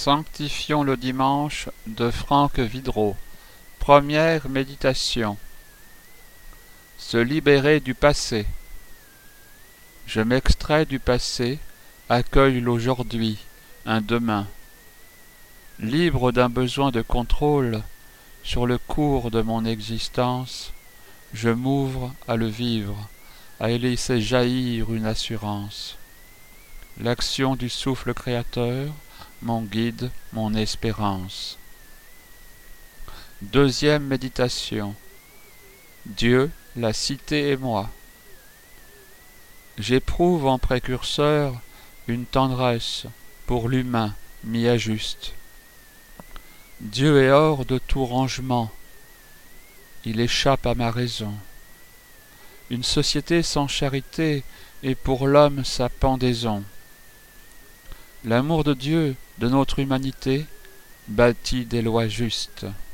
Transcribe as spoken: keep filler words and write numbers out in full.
Sanctifions le dimanche de Franck Vidreau. Première méditation. Se libérer du passé. Je m'extrais du passé, accueille l'aujourd'hui, un demain. Libre d'un besoin de contrôle sur le cours de mon existence, je m'ouvre à le vivre, à y laisser jaillir une assurance. L'action du souffle créateur, mon guide, mon espérance. Deuxième méditation. Dieu, la cité et moi. J'éprouve en précurseur une tendresse pour l'humain mis à juste. Dieu est hors de tout rangement, il échappe à ma raison. Une société sans charité est pour l'homme sa pendaison. L'amour de Dieu, de notre humanité, bâtit des lois justes.